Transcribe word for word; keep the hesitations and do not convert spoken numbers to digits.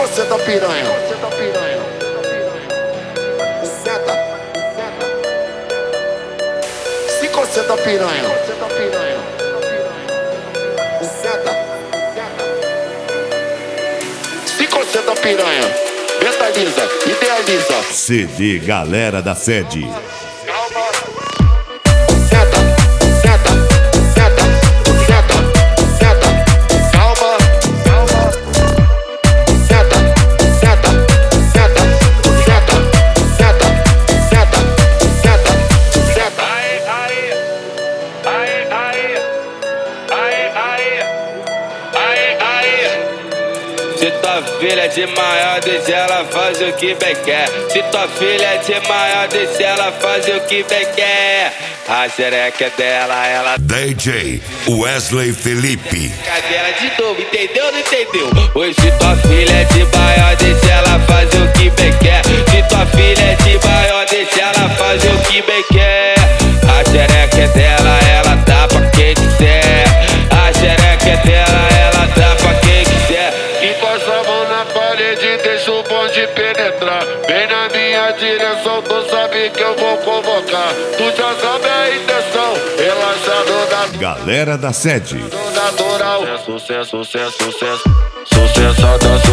você tá piranha? Senta. Se você tá piranha. Senta. Se você tá piranha. Mentaliza, idealiza. C D Galera da Sede. Se tua filha é de maior, deixa ela fazer o que bem quer. Se tua filha é de maior, deixa ela fazer o que bem quer. A xereca é dela, ela D J Wesley Felipe. cadeira de novo, entendeu ou não entendeu? Oi, se tua filha é de maior, deixa ela fazer o que bem quer. Se tua filha é de maior, deixa ela fazer o que bem quer. A xereca é dela, ela dá pra quem quiser. A xereca é dela, ela dá pra quem quiser. Encosta a mão na parede, deixa o bonde penetrar. Vem na minha direção, tu sabe que eu vou convocar. Tu já sabe a intenção, relaxado da Galera da Sede. natural. Sucesso, sucesso, sucesso, sucesso da